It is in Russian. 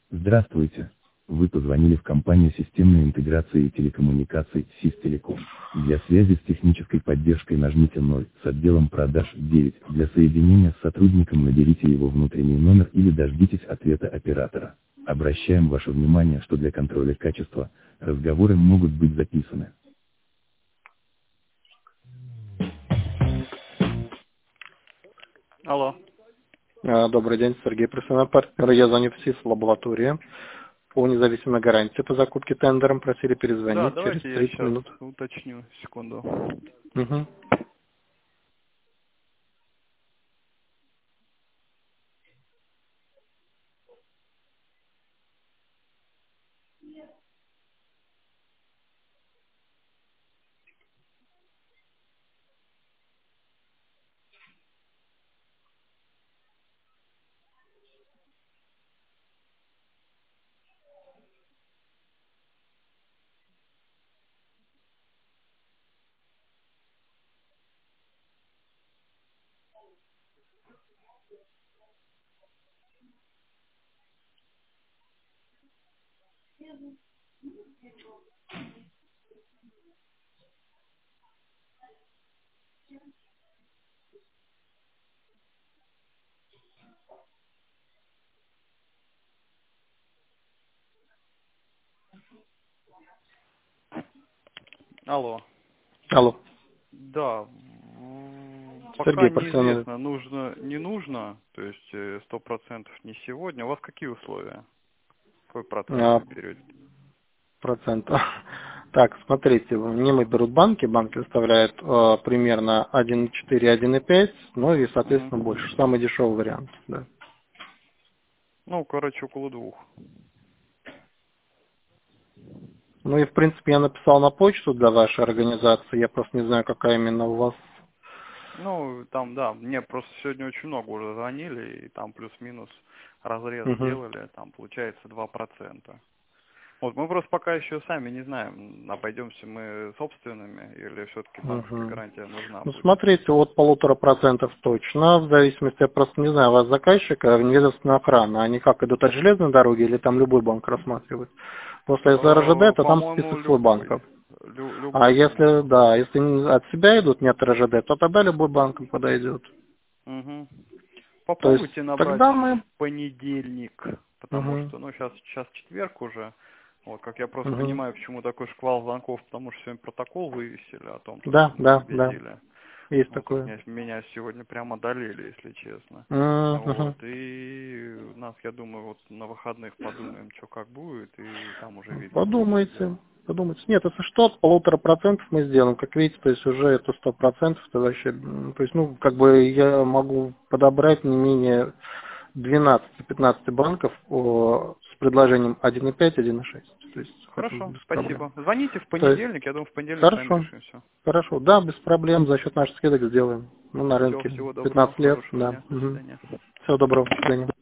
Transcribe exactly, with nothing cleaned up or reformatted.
Здравствуйте. Вы позвонили в компанию системной интеграции и телекоммуникаций СИС-Телеком. Для связи с технической поддержкой нажмите ноль, с отделом продаж девять. Для соединения с сотрудником наберите его внутренний номер или дождитесь ответа оператора. Обращаем ваше внимание, что для контроля качества разговоры могут быть записаны. Алло. А, Добрый день, Сергей, профессиональный партнер. Я звоню в СИС лаборатории по независимой гарантии по закупке тендером. Просили Да, перезвонить через давайте я тридцать сейчас минут. уточню, секунду. Угу. Алло. Алло. Да, м, пока Сергей, профессиональный неизвестно, нужно, не нужно, то есть э, сто процентов не сегодня. У вас какие условия? Какой процент а, вы берете? процент. Так, смотрите, мимо берут банки, банки выставляют а, примерно один и четыре - один и пять, ну и, Мгм. соответственно, больше. Самый дешевый вариант, да. Ну, короче, около двух. Ну и, в принципе, я написал на почту для вашей организации, я просто не знаю, какая именно у вас. Ну, там, да, мне просто сегодня очень много уже звонили, и там плюс-минус разрез Угу. сделали, там получается два процента. Вот мы просто пока еще сами не знаем, обойдемся мы собственными или все-таки банковская Угу. гарантия нужна Ну, будет. смотрите, от полутора процентов точно, в зависимости, я просто не знаю, у вас заказчика, неведомственная охрана, они как идут от железной дороги или там любой банк рассматривает? После если Э, РЖД, то там По-моему, список свой любой. банков. Лю- А любой, если, по-моему. да, если не от себя идут, нет РЖД, то тогда любой банк им подойдет. Угу. То есть Попробуйте набрать тогда мы... в понедельник, потому Угу, что, ну, сейчас, сейчас четверг уже. Вот, как я просто угу. понимаю, почему такой шквал звонков, потому что сегодня протокол вывесили о том, то, Да, что мы да, да, победили. есть Вот тут такое. меня, меня сегодня прямо одолели, если честно. Угу. Вот, и нас, я думаю, вот на выходных подумаем, что как будет, и там уже видно будет, что Подумайте, делать. подумайте. Нет, если что, от полутора процентов мы сделаем. Как видите, то есть уже это сто процентов, это вообще, м, то есть, ну, как бы я могу подобрать не менее двенадцати-пятнадцати банков о, с предложением один и пять - один и шесть. То есть, это Хорошо, без проблем. спасибо. Звоните в То есть, понедельник, я думаю, в понедельник с вами хорошо, решим все. хорошо, да, без проблем, за счет наших скидок сделаем. Ну, на Все, рынке всего доброго, пятнадцать лет, хорошего да. дня, до Угу. свидания. Всего доброго, до свидания.